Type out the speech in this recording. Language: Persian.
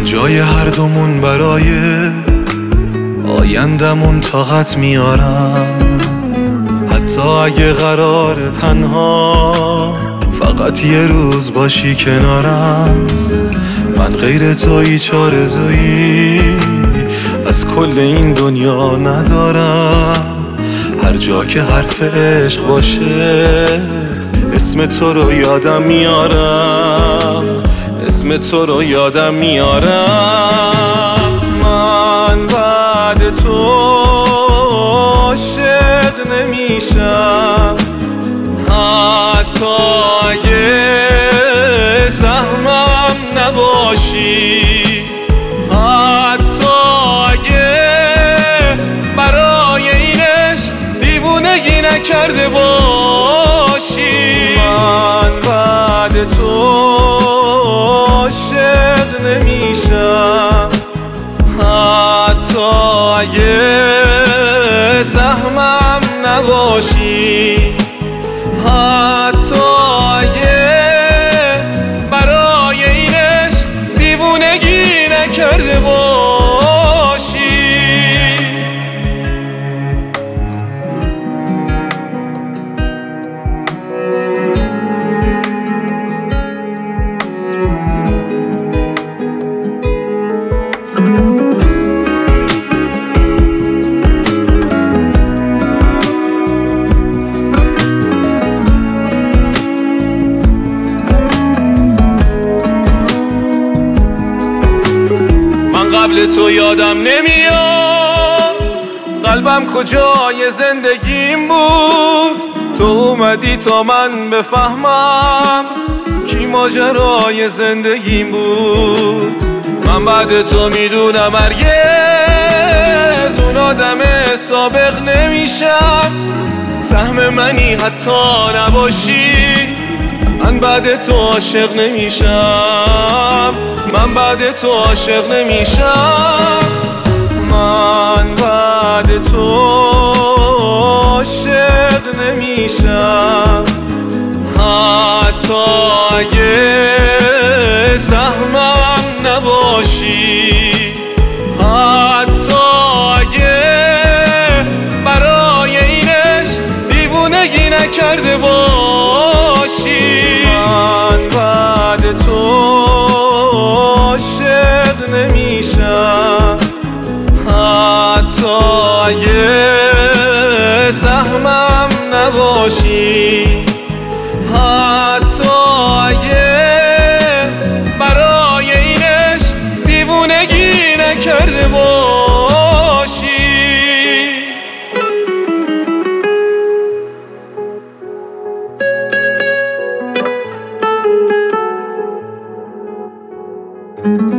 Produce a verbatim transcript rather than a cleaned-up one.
جای هر دومون برای آیندمون طاقت میارم، حتی اگه قرار تنها فقط یه روز باشی کنارم. من غیر تو هیچ آرزویی از کل این دنیا ندارم. هر جا که حرف عشق باشه اسم تو رو یادم میارم، اسم تو رو یادم میارم. من بعد تو عاشق نمیشم، حتی اگه سهمم نباشی، حتی اگه برای اینش دیوونگی نکرده باشی. من بعد تو عاشق نمیشم، حتی اگه سهمم نباشی، حتی اگه برای اینش دیوونگی نکرده باشی. قبل تو یادم نمیاد قلبم کجای زندگیم بود. تو اومدی تا من بفهمم کی ماجرای زندگیم بود. من بعد تو میدونم هرگز اون آدم سابق نمیشم. سهم منی حتی نباشی، من بعد تو عاشق نمیشم، من بعد تو عاشق نمیشم. من بعد تو عاشق نمیشم، حتی اگه سهمم نباشی، حتی اگه برای اینش دیوونگی نکرده باشی. من بعد تو عاشق نمیشم، حتی اگه سهمم نباشی، حتی اگه برای اینش دیوونگی نکرده باشی. thank you